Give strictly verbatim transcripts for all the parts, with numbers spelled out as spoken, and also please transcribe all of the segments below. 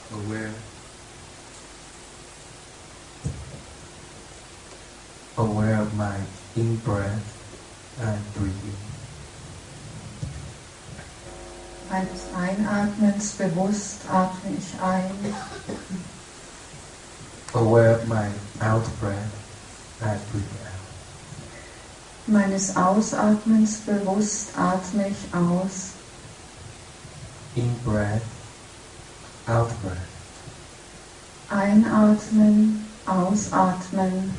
aware, aware of my in-breath and breathing. Meines Einatmens bewusst atme ich ein. Aware of my out-breath and breathe out. Meines Ausatmens bewusst atme ich aus. In-breath, out-breath. Einatmen, ausatmen.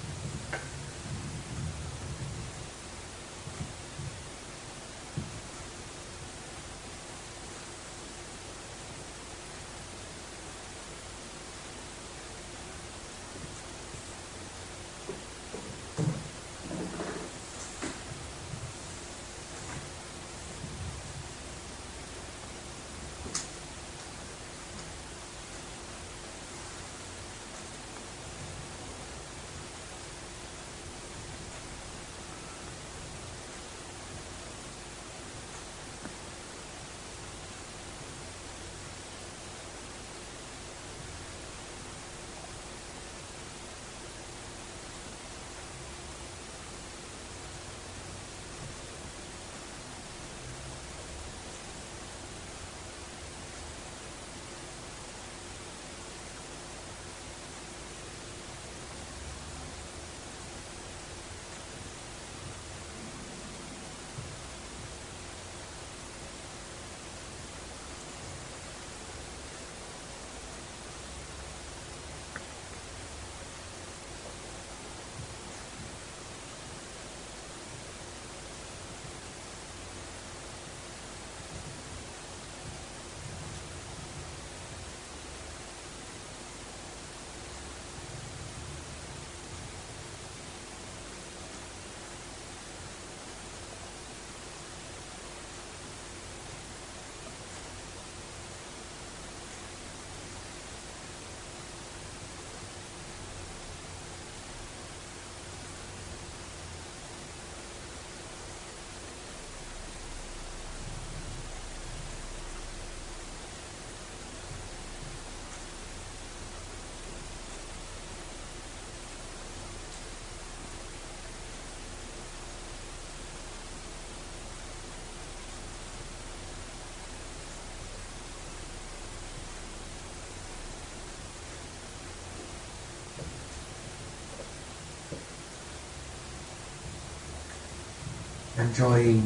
Enjoying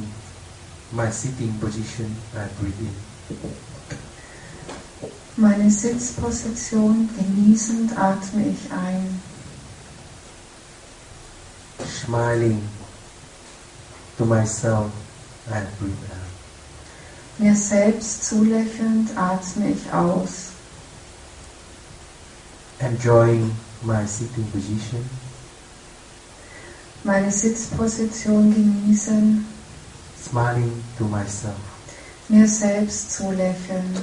my sitting position and breathing. Meine Sitzposition genießend atme ich ein. Smiling to myself and breathe out. Mir selbst zulächelnd atme ich aus. Enjoying my sitting position. Meine Sitzposition genießen. Smiling to myself. Mir selbst zulächeln.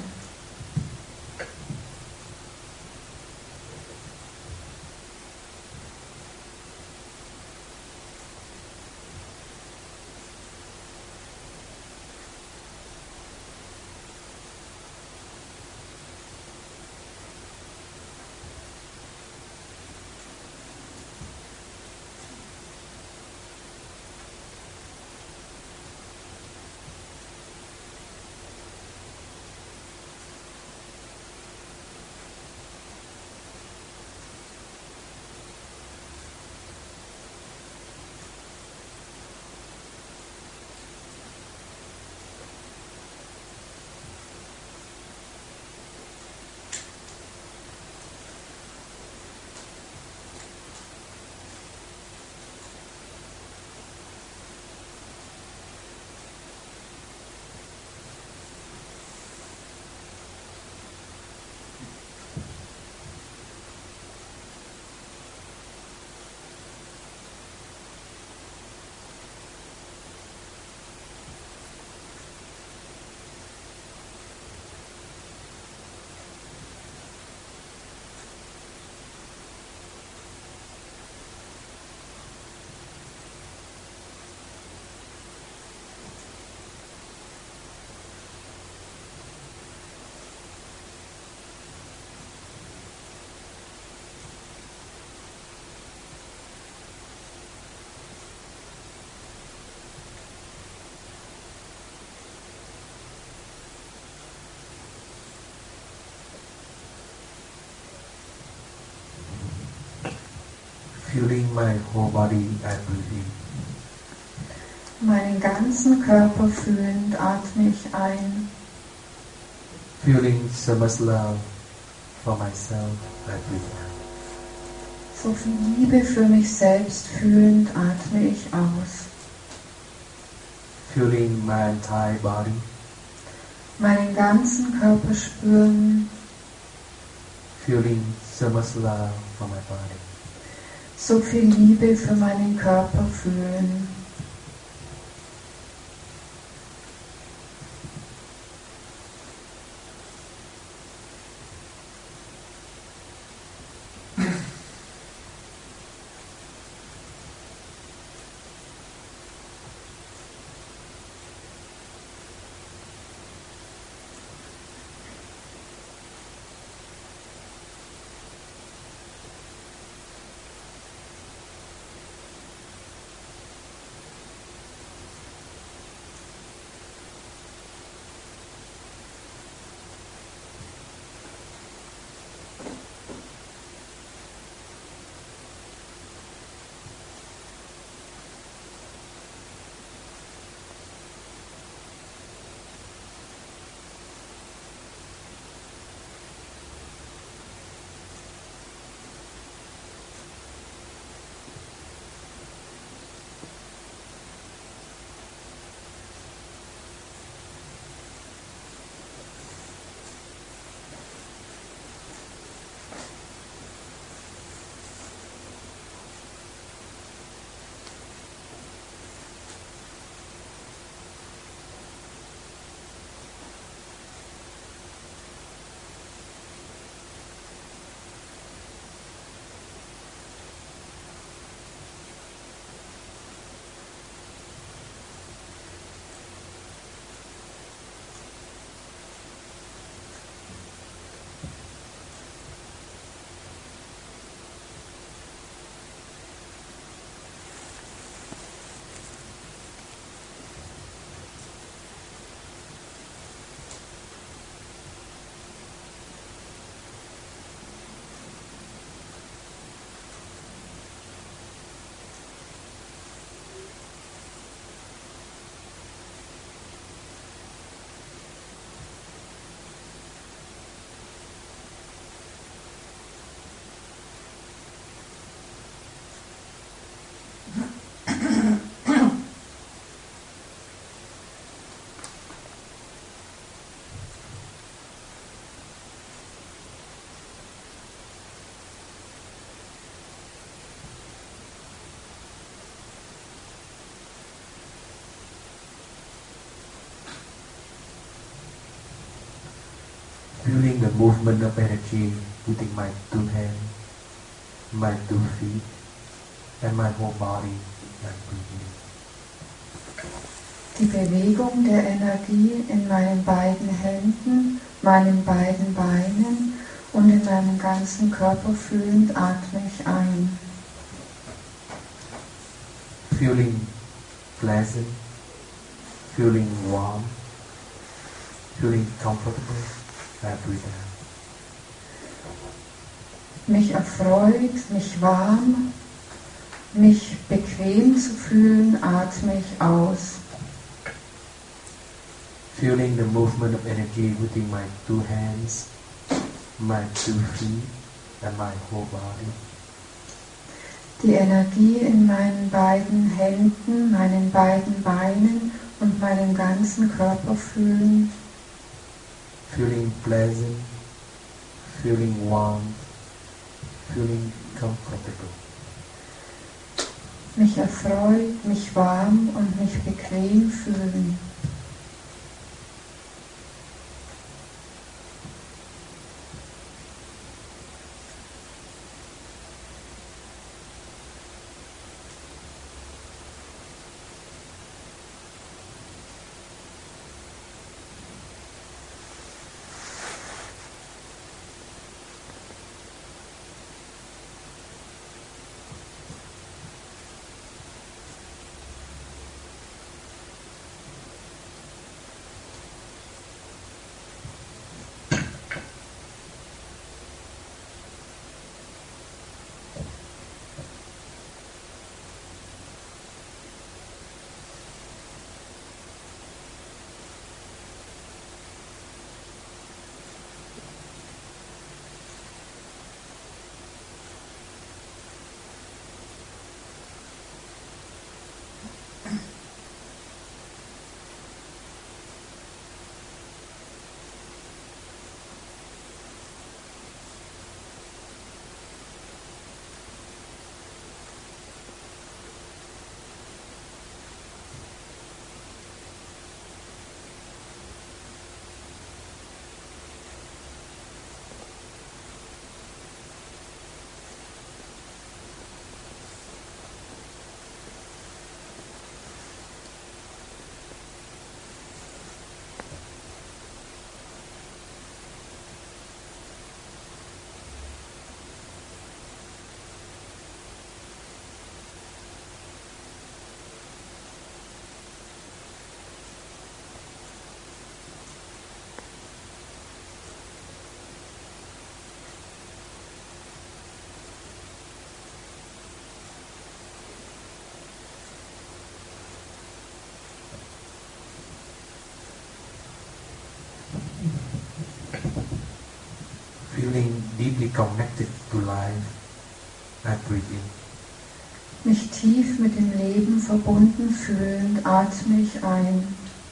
Feeling my whole body and breathing. Meinen ganzen Körper fühlend atme ich ein. Feeling so much love for myself and breathe out. So viel Liebe für mich selbst fühlend atme ich aus. Feeling my entire body. Meinen ganzen Körper spüren. Feeling so much love for my body. So viel Liebe für meinen Körper fühlen. Feeling the movement of energy within my two hands, my two feet, and my whole body and breathing. Die Bewegung der Energie in meinen beiden Händen, meinen beiden Beinen und in meinem ganzen Körper fühlend atme ich ein. Feeling pleasant, feeling warm, feeling comfortable, and breathe out. Mich erfreut, mich warm, mich bequem zu fühlen, atme ich aus. Feeling the movement of energy within my two hands, my two feet, and my whole body. Die Energie in meinen beiden Händen, meinen beiden Beinen und meinem ganzen Körper fühlen. Feeling pleasant, feeling warm, feeling comfortable. Mich erfreut, mich warm und mich bequem fühlen. Feeling deeply connected to life, I breathe in. Mich tief mit dem Leben verbunden fühlend atme ich ein.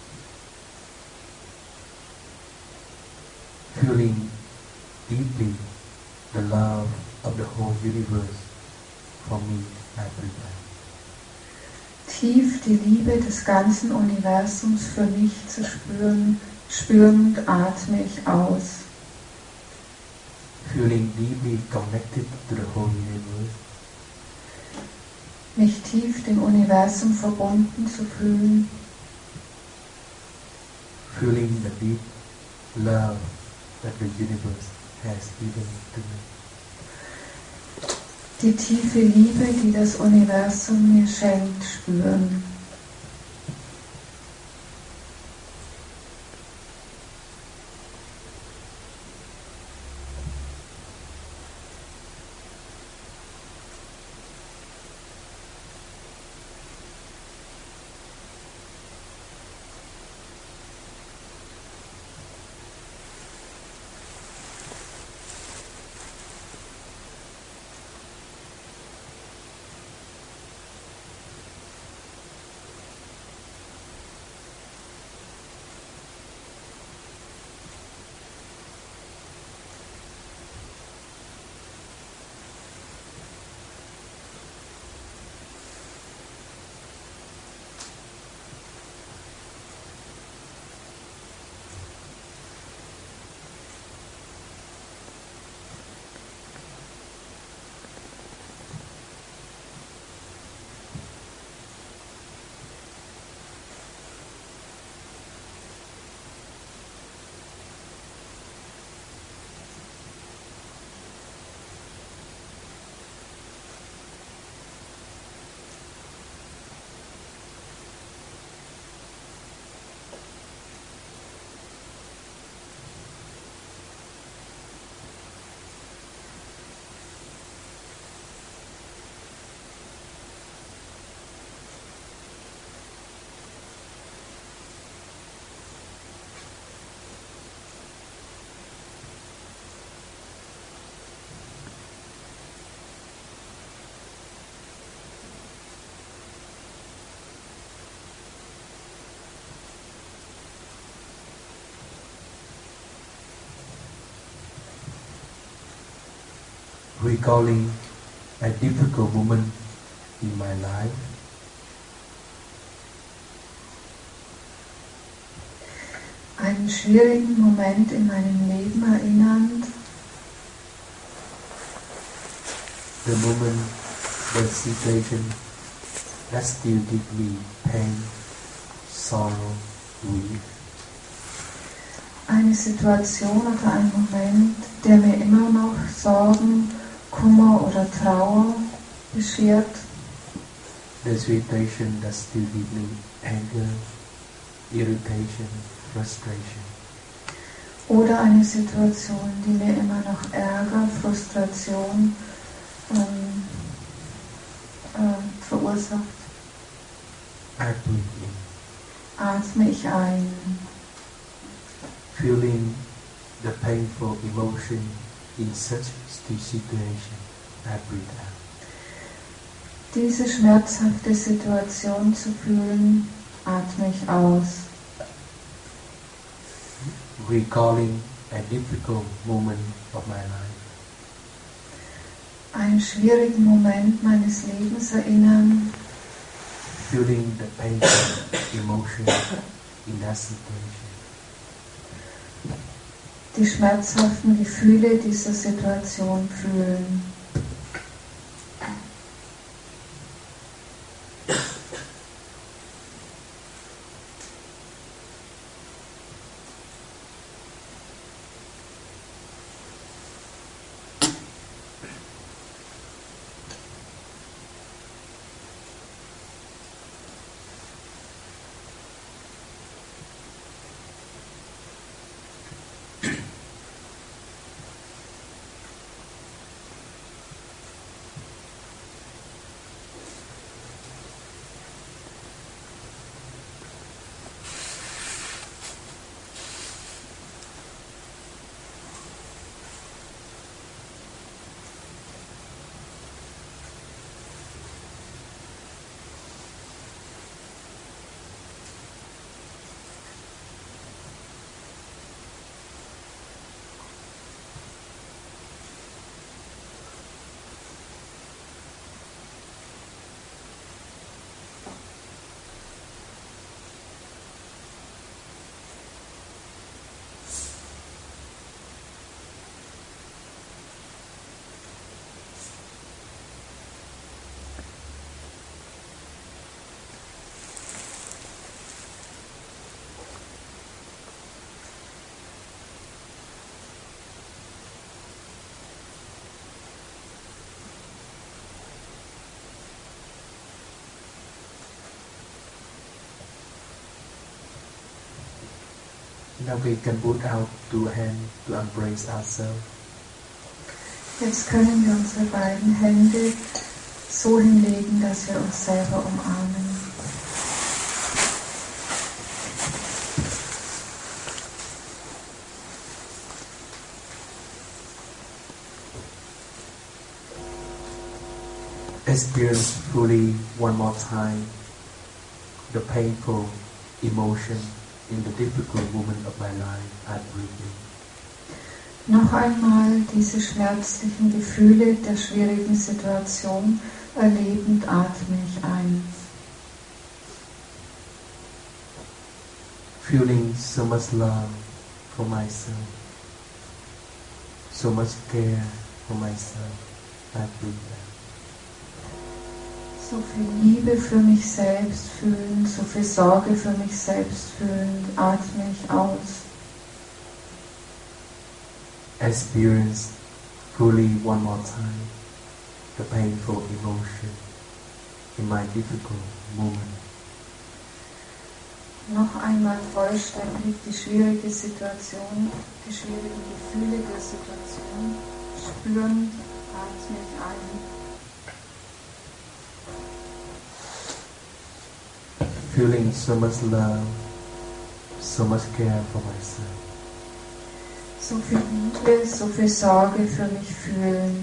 Feeling deeply the love of the whole universe for me, I breathe out. Tief die Liebe des ganzen Universums für mich zu spüren, spürend atme ich aus. Feeling deeply connected to the whole universe. Mich tief dem Universum verbunden zu fühlen. Feeling the deep love that the universe has given to me. Die tiefe Liebe, die das Universum mir schenkt, spüren. Recalling a difficult moment in my life. Einen schwierigen Moment in meinem Leben erinnernd. The moment, the situation that still give me pain, sorrow, grief. Eine Situation oder ein Moment, der mir immer noch Sorgen, Kummer oder Trauer beschert. The situation that still give me anger, irritation, frustration. Oder eine Situation, die mir immer noch Ärger, Frustration ähm, äh, verursacht. I breathe in. Atme ich ein. Feeling the painful emotion in such situation, I breathe out. Diese schmerzhafte Situation zu fühlen, atme ich aus. Recalling a difficult moment of my life. Einen schwierigen Moment meines Lebens erinnern. Feeling the painful emotion in that situation. Die schmerzhaften Gefühle dieser Situation fühlen. Now we can put out two hands to embrace ourselves. Jetzt können wir unsere beiden Hände so hinlegen, dass wir uns selber umarmen. Experience fully one more time the painful emotion in the difficult moment of my life. I'm breathing. Noch einmal diese schmerzlichen Gefühle der schwierigen Situation erlebend atme ich ein. Feeling so much love for myself, so much care for myself. I breathe out. So viel Liebe für mich selbst fühlen, so viel Sorge für mich selbst fühlen, atme ich aus. Experience fully one more time the painful emotion in my difficult moment. Noch einmal vollständig die schwierige Situation, die schwierigen Gefühle der Situation spüren, atme ich ein. Feeling so much love, so much care for myself. So viel Liebe, so viel Sorge für mich fühlend.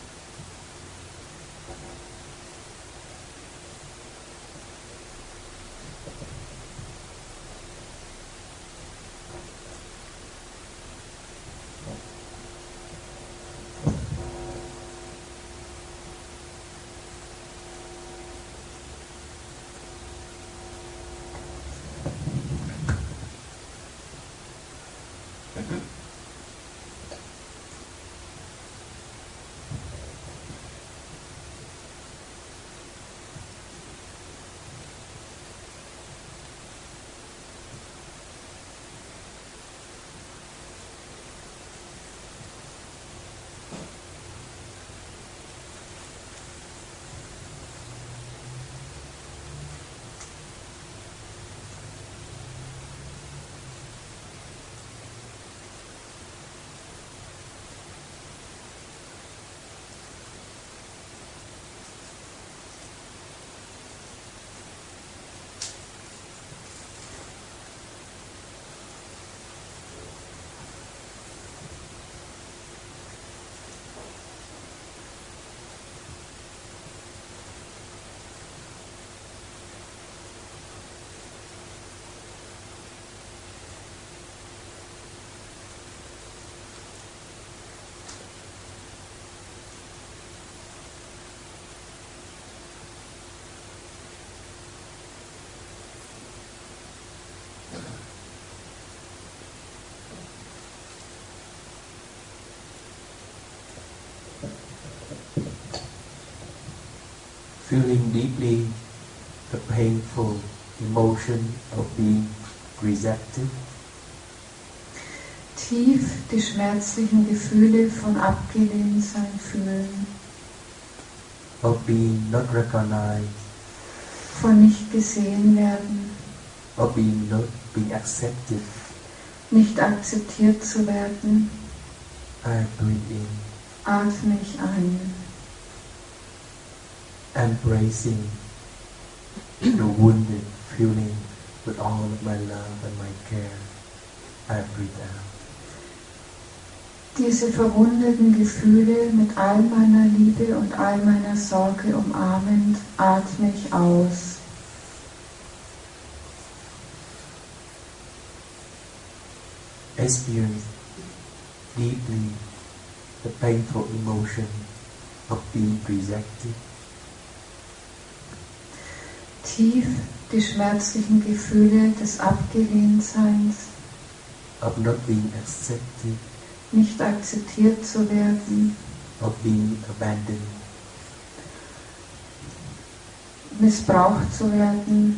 Feeling deeply the painful emotion of being rejected. Tief die schmerzlichen Gefühle von Abgelehntsein fühlen. Of being not recognized. Von nicht gesehen werden. Of being not being accepted. Nicht akzeptiert zu werden. I breathe in. Atme ich ein. Embracing the wounded feeling with all of my love and my care. I breathe out. Diese verwundeten Gefühle mit all meiner Liebe und all meiner Sorge umarmend, atme ich aus. Experience deeply the painful emotion of being rejected. Tief die schmerzlichen Gefühle des Abgelehntseins. Of not being accepted. Nicht akzeptiert zu werden. Of being abandoned. Missbraucht zu werden.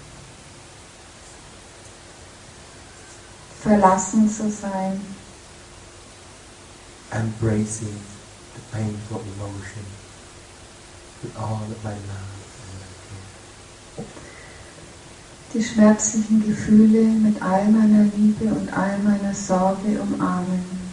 Verlassen zu sein. Embracing the painful emotion with all of my love and my care. die schmerzlichen Gefühle mit all meiner Liebe und all meiner Sorge umarmen.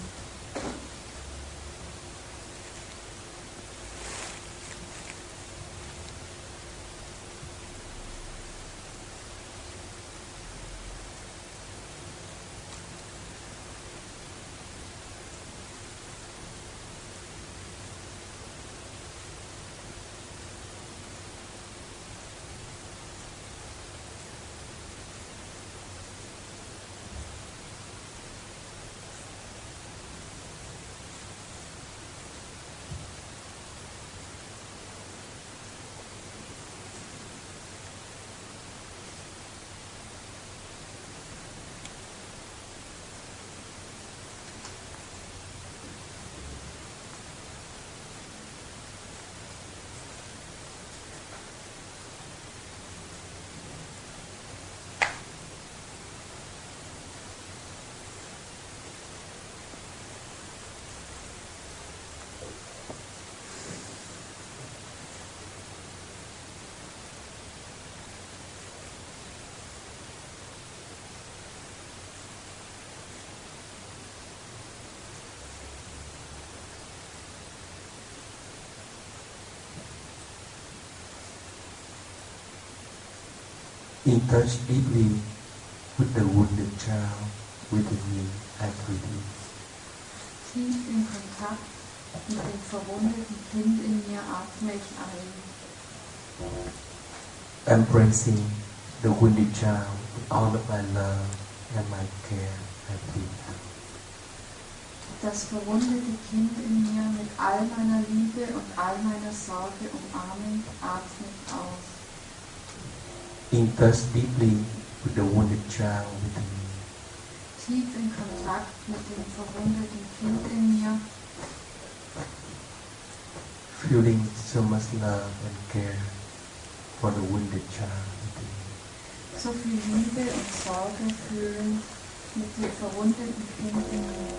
In touch deeply with the wounded child within me and within. Tief in Kontakt mit dem verwundeten Kind in mir atme ich ein. Embracing the wounded child with all of my love and my care and peace. Das verwundete Kind in mir mit all meiner Liebe und all meiner Sorge umarmend atme ich aus. In touch deeply with the wounded child within me. Tief in Kontakt mit dem verwundeten Kind in mir, feeling so much love and care for the wounded child within me. so viel Liebe und Sorge fühlend mit dem verwundeten Kind in mir.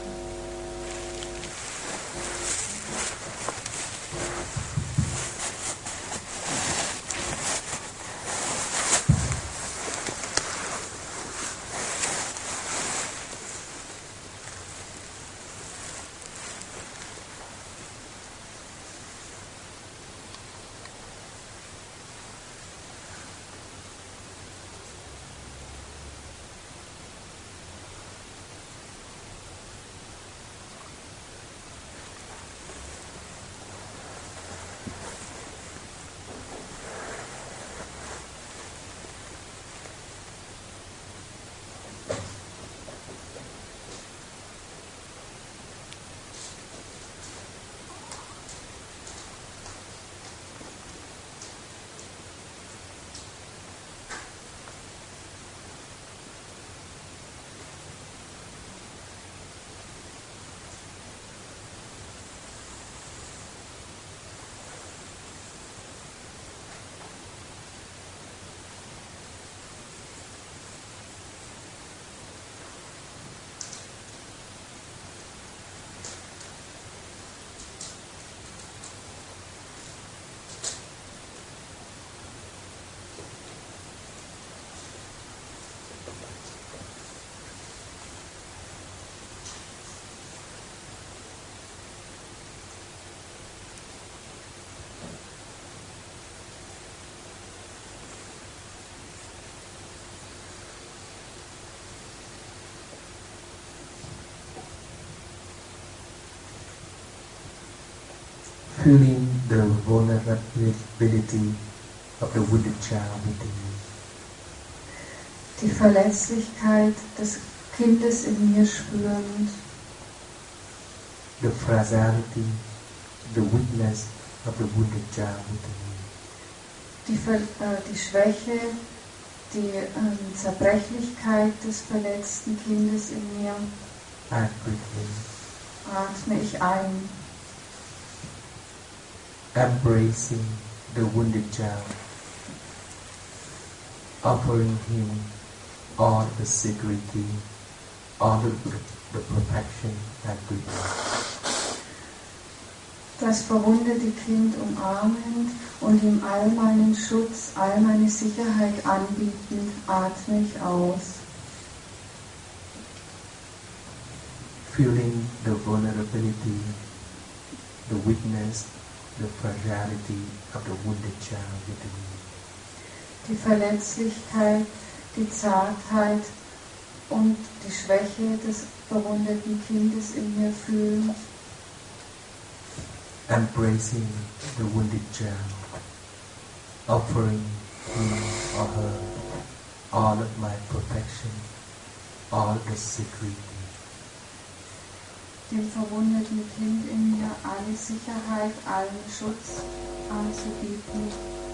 Feeling the vulnerability of the wounded child within me. Die Verletzlichkeit des Kindes in mir spürend. The fragility, the weakness of the wounded child within me. Die, Ver äh, die Schwäche, die ähm, Zerbrechlichkeit des verletzten Kindes in mir. And breathing. Atme ich ein. Embracing the wounded child, offering him all the security, all the, the protection and goodness. Das verwundete Kind umarmend und ihm all meinen Schutz, all meine Sicherheit anbietend, atme ich aus. Feeling the vulnerability, the weakness, the fragility of the wounded child within me. Die Verletzlichkeit, die Zartheit und die Schwäche des verwundeten Kindes in mir fühlen. Embracing the wounded child, offering him or her all of my protection, all the security. Dem verwundeten Kind in mir alle Sicherheit, allen Schutz anzubieten.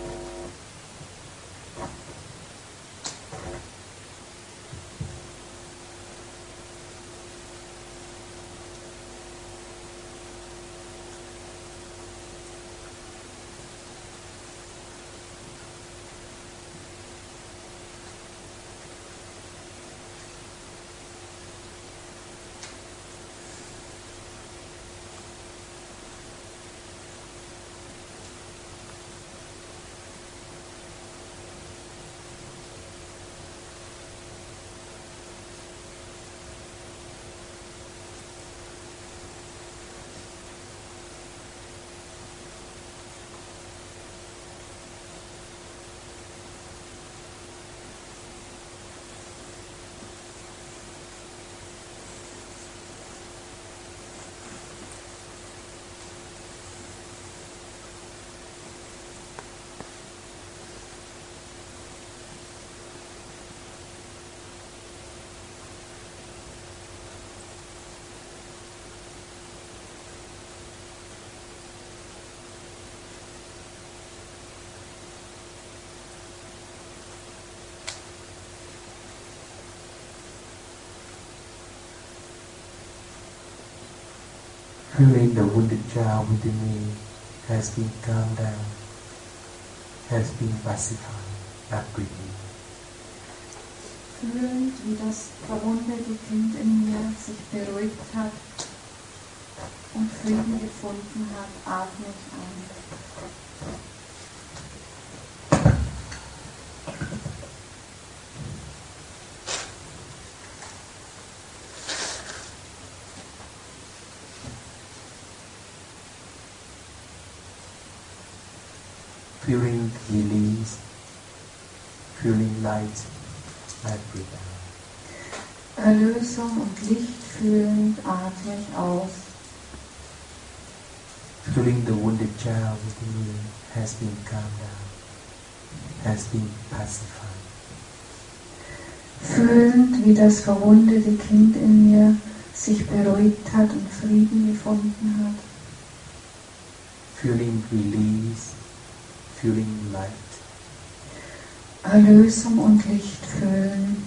Feeling the wounded child within me has been calmed down, has been pacified, uprooted. Fühlend, wie das verwundete Kind in mir sich beruhigt hat und Frieden gefunden hat, atme ich ein. Feeling release, feeling light, I breathe out. Erlösung und Licht fühlend atme ich aus. Feeling the wounded child within me has been calmed down, has been pacified. Fühlend, wie das verwundete Kind in mir sich beruhigt hat und Frieden gefunden hat. Feeling release, feeling light. Erlösung und Licht fühlen.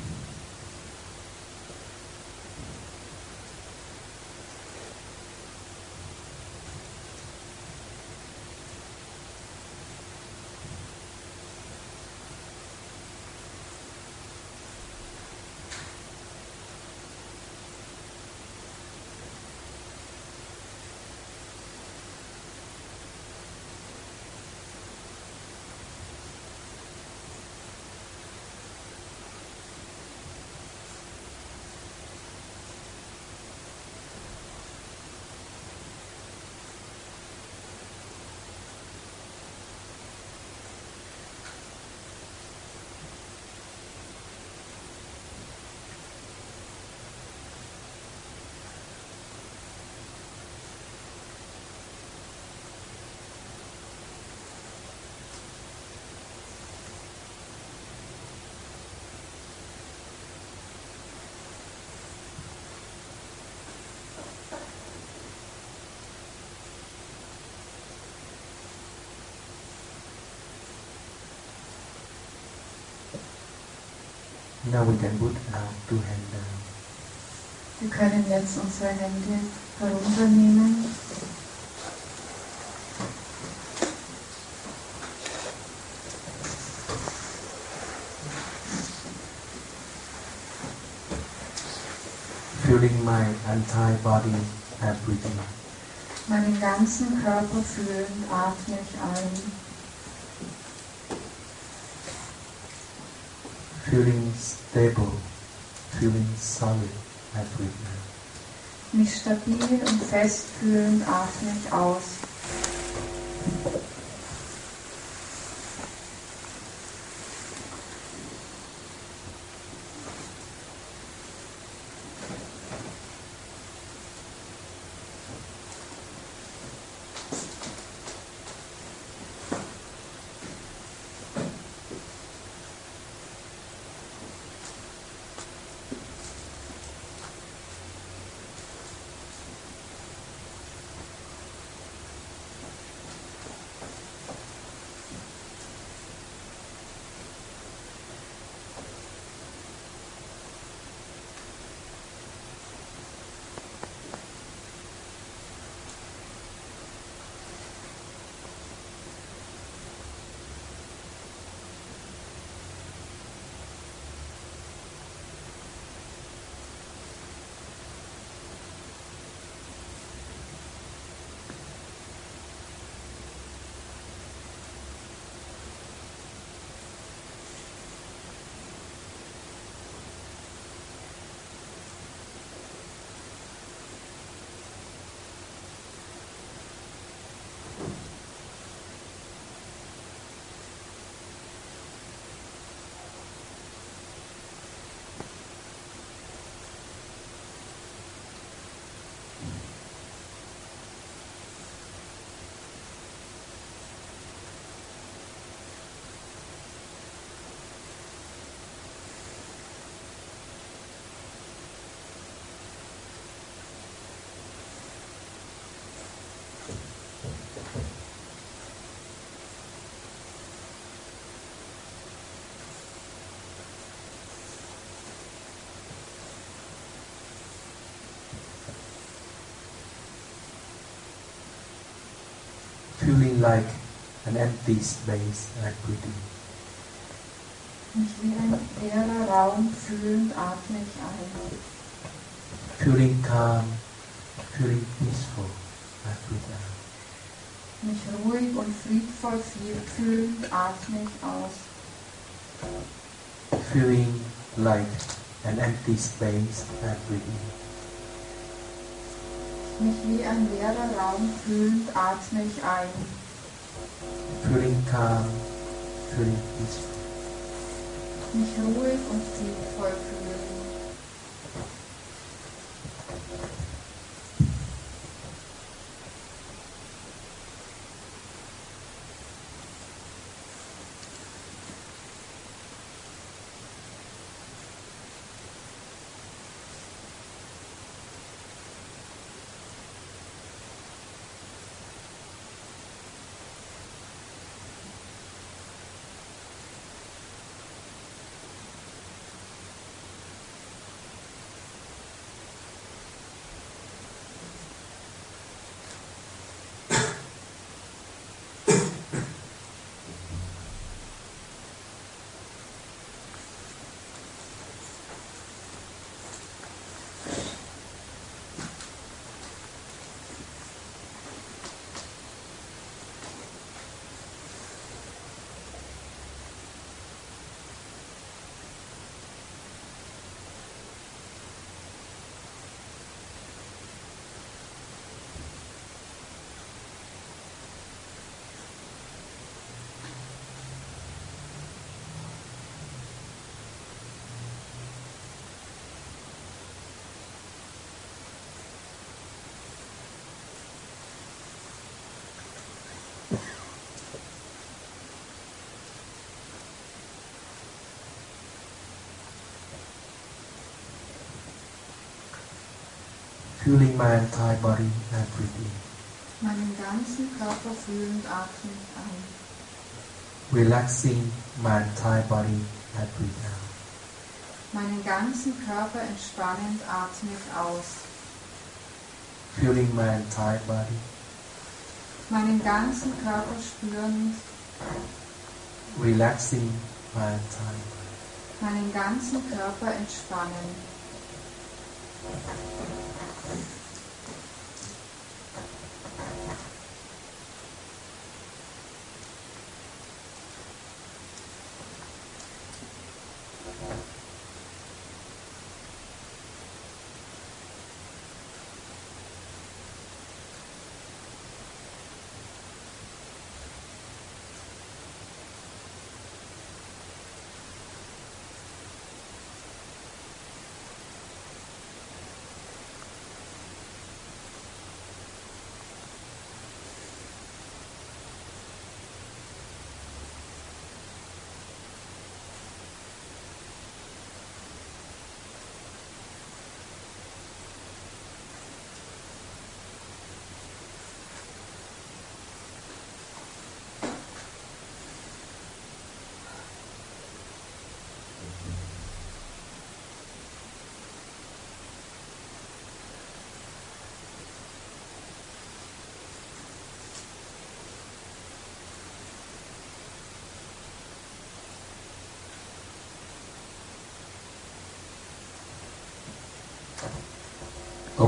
Now we can put our two hands down. Wir können jetzt unsere Hände herunternehmen. Feeling my entire body and breathing. Meinen ganzen Körper fühlend atme ich ein. Feeling stable, feeling solid, I breathe in. Mich stabil und fest fühlend atme ich aus. Feeling like an empty space, I breathe in. Mich wie ein leerer Raum fühlend atme ich ein. Feeling calm, feeling peaceful, I breathe out. Mich ruhig und friedvoll fühlend atme ich aus. Feeling like an empty space, I breathe in. Mich wie ein leerer Raum fühlend atme ich ein. Feeling calm, feeling peaceful. Mich ruhig und friedvoll fühlen. Feeling my entire body, I breathe in. Meinen ganzen Körper fühlend atme ich ein. Relaxing my entire body, I breathe out. Meinen ganzen Körper entspannend atme ich aus. Feeling my entire body. Meinen ganzen Körper spürend. Relaxing my entire body. Meinen ganzen Körper entspannen.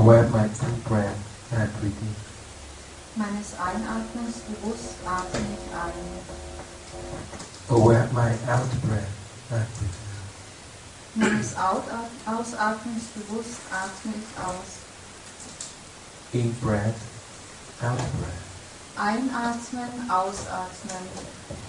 Aware my in-breath and breathing. Meines Einatmens bewusst atme ich ein. Aware my out-breath and breathing. Meines Out- Ausatmens bewusst atme ich aus. In-breath, out-breath. Einatmen, ausatmen.